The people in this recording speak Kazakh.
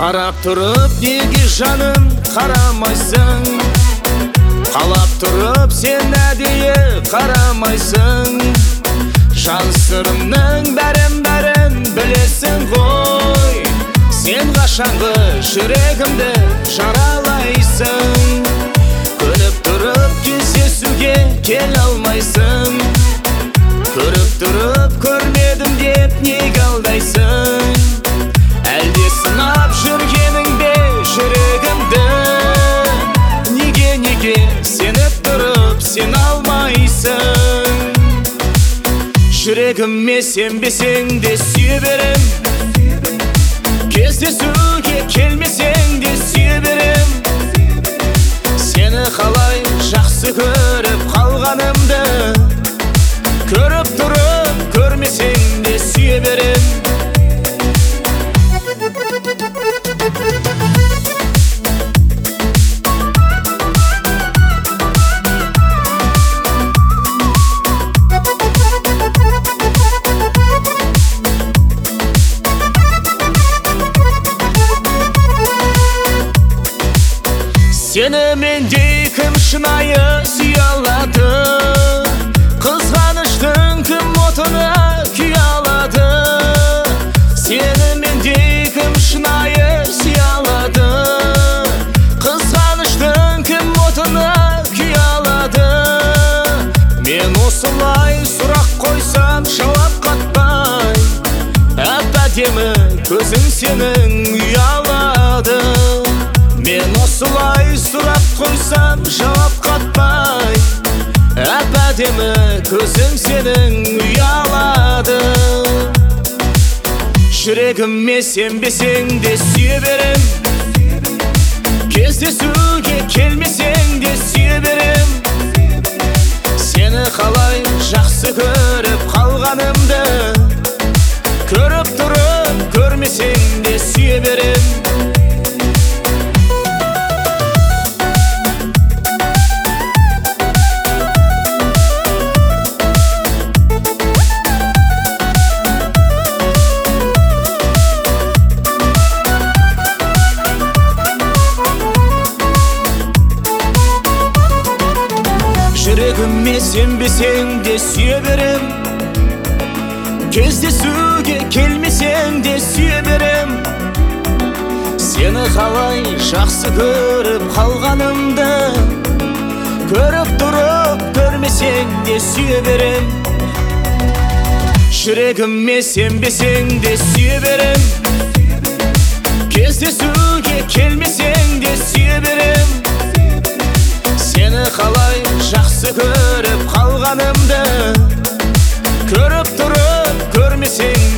Қарап тұрып неге жаным қарамайсың? Қалап тұрып сен әдейі қарамайсың? Жан сырымның бәрін білесің ғой. Сен қашанғы жүрегімді жаралайсың? Көріп тұрып кездесуге келе алмайсың? Көріп тұрып көрмедім деп неге алдайсың? Әлде сынап жүргенің бе жүрегімді? Неге сеніп тұрып сен алмайсың? Жүрегіме сенбесең де сүйе берем, кездесуге келмесең де сүйе берем. Сені қалай жақсы көріп қалғанымды көріп тұрып көрмесең де сүйе берем. Сені мендей кім шынайы сүйе алады? Қызғаныштың кім отына күйе алады? Сені мендей кім шынайы сүйе алады? Қызғаныштың кім отына күйе алады? Мен осылай сұрақ қойсам жауап қатпай, әп-әдемі көзің сенің ұялады. Мен осылай сұрақ қойсам жауап қатпай, әп-әдемі көзің сенің ұялады. Жүрегіме сенбесең де сүйе берем, кездесуге келмесең де сүйе берем. Сені қалай жақсы көріп қалғанымды көріп тұрып көрмесең де сүйе берем. Жүрегіме сенбесең де сүйе берем, кездесуге келмесең де сүйе берем. Сені қалай жақсы көріп қалғанымды көріп тұрып көрмесең де сүйе берем. Жүрегіме сенбесең де сүйе берем, кездесуге келмесең де сүйе берем. Сені қалай жақсы көріп қалғанымды көріп тұрып көрмесең